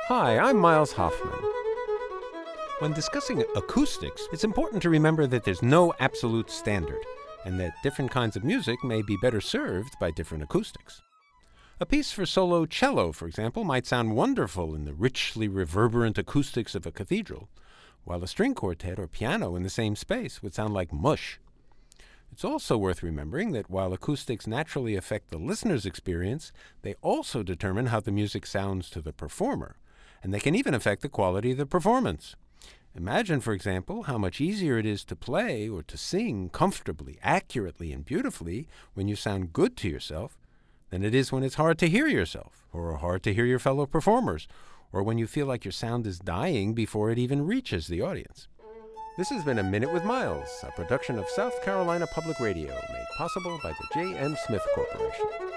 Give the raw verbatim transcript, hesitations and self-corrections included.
Hi, I'm Miles Hoffman. When discussing acoustics, it's important to remember that there's no absolute standard, and that different kinds of music may be better served by different acoustics. A piece for solo cello, for example, might sound wonderful in the richly reverberant acoustics of a cathedral, while a string quartet or piano in the same space would sound like mush. It's also worth remembering that while acoustics naturally affect the listener's experience, they also determine how the music sounds to the performer, and they can even affect the quality of the performance. Imagine, for example, how much easier it is to play or to sing comfortably, accurately, and beautifully when you sound good to yourself than it is when it's hard to hear yourself, or hard to hear your fellow performers, or when you feel like your sound is dying before it even reaches the audience. This has been A Minute with Miles, a production of South Carolina Public Radio, made possible by the J M. Smith Corporation.